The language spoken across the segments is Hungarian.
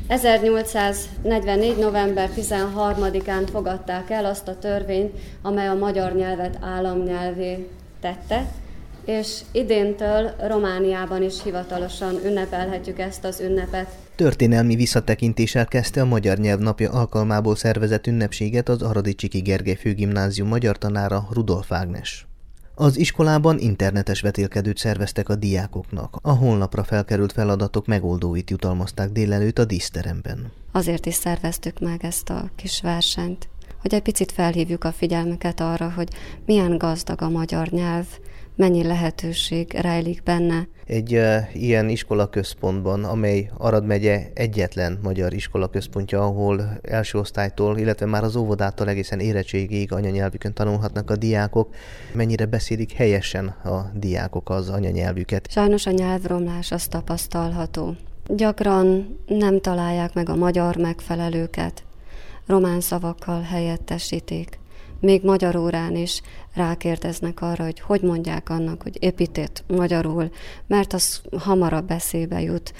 1844. november 13-án fogadták el azt a törvényt, amely a magyar nyelvet államnyelvé tette, és idéntől Romániában is hivatalosan ünnepelhetjük ezt az ünnepet. Történelmi visszatekintéssel kezdte a Magyar Nyelv Napja alkalmából szervezett ünnepséget az Aradi Csiki Gergely Főgimnázium magyar tanára, Rudolf Ágnes. Az iskolában internetes vetélkedőt szerveztek a diákoknak. A honlapra felkerült feladatok megoldóit jutalmazták délelőtt a díszteremben. Azért is szerveztük meg ezt a kis versenyt, hogy egy picit felhívjuk a figyelmüket arra, hogy milyen gazdag a magyar nyelv, mennyi lehetőség rejlik benne. Egy ilyen iskolaközpontban, amely Arad megye egyetlen magyar iskolaközpontja, ahol első osztálytól, illetve már az óvodától egészen érettségig anyanyelvükön tanulhatnak a diákok, mennyire beszélik helyesen a diákok az anyanyelvüket? Sajnos a nyelvromlás az tapasztalható. Gyakran nem találják meg a magyar megfelelőket, román szavakkal helyettesítik. Még magyar órán is rákérdeznek arra, hogy mondják annak, hogy epitét magyarul, mert az hamarabb eszébe jut,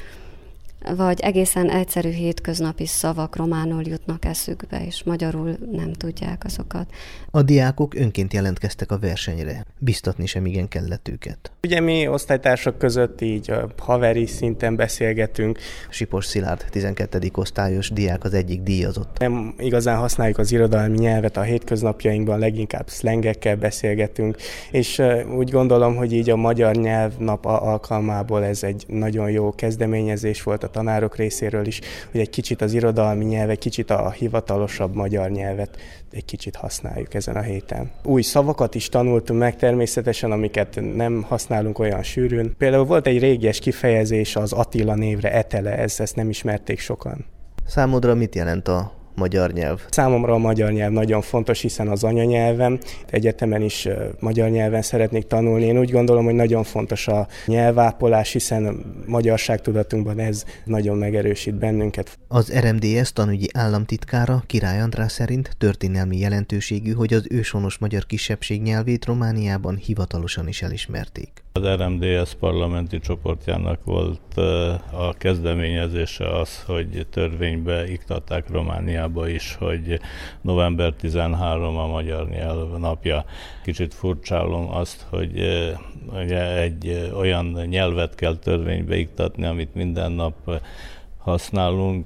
vagy egészen egyszerű hétköznapi szavak románul jutnak eszükbe, és magyarul nem tudják azokat. A diákok önként jelentkeztek a versenyre. Biztatni sem igen kellett őket. Ugye mi osztálytársak között így haveri szinten beszélgetünk. Sipos Szilárd, 12. osztályos diák az egyik díjazott. Nem igazán használjuk az irodalmi nyelvet a hétköznapjainkban, leginkább szlengekkel beszélgetünk, és úgy gondolom, hogy így a Magyar Nyelv Nap alkalmából ez egy nagyon jó kezdeményezés volt a tanárok részéről is, hogy egy kicsit az irodalmi nyelv, egy kicsit a hivatalosabb magyar nyelvet egy kicsit használjuk ezen a héten. Új szavakat is tanultunk meg természetesen, amiket nem használunk olyan sűrűn. Például volt egy régies kifejezés az Attila névre, Etele, ezt nem ismerték sokan. Számodra mit jelent a magyar nyelv? Számomra a magyar nyelv nagyon fontos, hiszen az anyanyelvem. Egyetemen is magyar nyelven szeretnék tanulni. Én úgy gondolom, hogy nagyon fontos a nyelvápolás, hiszen a magyarságtudatunkban ez nagyon megerősít bennünket. Az RMDSZ tanügyi államtitkára, Király András szerint történelmi jelentőségű, hogy az őshonos magyar kisebbség nyelvét Romániában hivatalosan is elismerték. Az RMDSZ parlamenti csoportjának volt a kezdeményezése az, hogy törvénybe iktatták Romániába is, hogy november 13 a magyar nyelv napja. Kicsit furcsálom azt, hogy ugye egy olyan nyelvet kell törvénybe iktatni, amit minden nap használunk.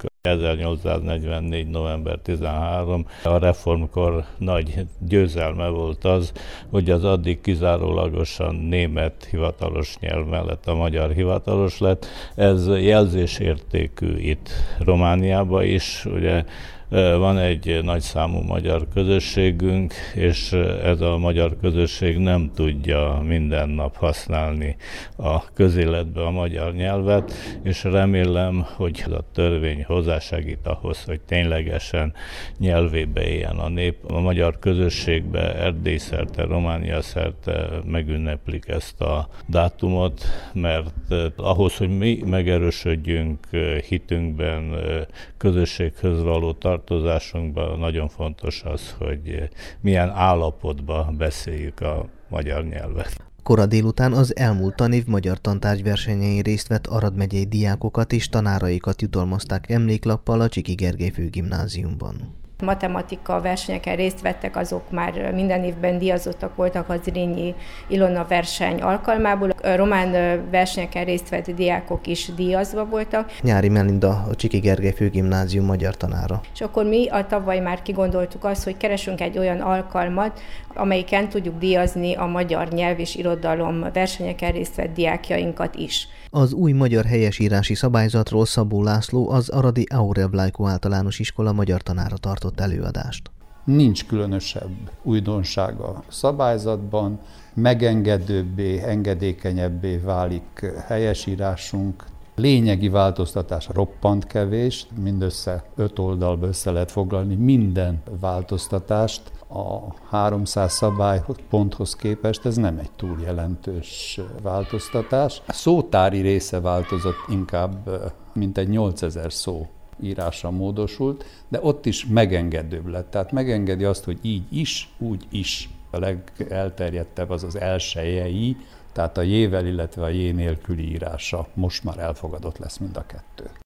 1844. november 13. A reformkor nagy győzelme volt az, hogy az addig kizárólagosan német hivatalos nyelv mellett a magyar hivatalos lett. Ez jelzésértékű itt Romániában is, ugye van egy nagyszámú magyar közösségünk, és ez a magyar közösség nem tudja minden nap használni a közéletbe a magyar nyelvet, és remélem, hogy ez a törvény hozzásegít ahhoz, hogy ténylegesen nyelvébe éljen a nép. A magyar közösségbe Erdély szerte, Románia szerte megünneplik ezt a dátumot, mert ahhoz, hogy mi megerősödjünk hitünkben, közösséghez való tartozásunkban, nagyon fontos az, hogy milyen állapotban beszéljük a magyar nyelvet. Kora délután az elmúlt tanév magyar tantárgyversenyein részt vett Arad megyei diákokat és tanáraikat jutalmazták emléklappal a Csiki Gergely Főgimnáziumban. Matematika versenyeken részt vettek, azok már minden évben díjazottak voltak az Zrínyi Ilona verseny alkalmából. A román versenyeken részt vett diákok is díjazva voltak. Nyári Melinda, a Csiki Gergely Főgimnázium magyar tanára. És akkor mi tavaly már kigondoltuk azt, hogy keresünk egy olyan alkalmat, amelyiken tudjuk díjazni a magyar nyelv és irodalom versenyeken részt vett diákjainkat is. Az új magyar helyesírási szabályzatról Szabó László, az aradi Aurev Lajkó általános iskola magyar tanára tartott előadást. Nincs különösebb újdonság a szabályzatban, megengedőbbé, engedékenyebbé válik helyesírásunk. Lényegi változtatás roppant kevés, mindössze 5 oldalba össze lehet foglalni minden változtatást. A 300 szabályponthoz képest ez nem egy túl jelentős változtatás. A szótári része változott inkább, mint egy 8000 szó írásra módosult, de ott is megengedőbb lett. Tehát megengedi azt, hogy így is, úgy is. A legelterjedtebb az az elsejei, tehát a jével, illetve a jé nélküli írása most már elfogadott lesz mind a kettő.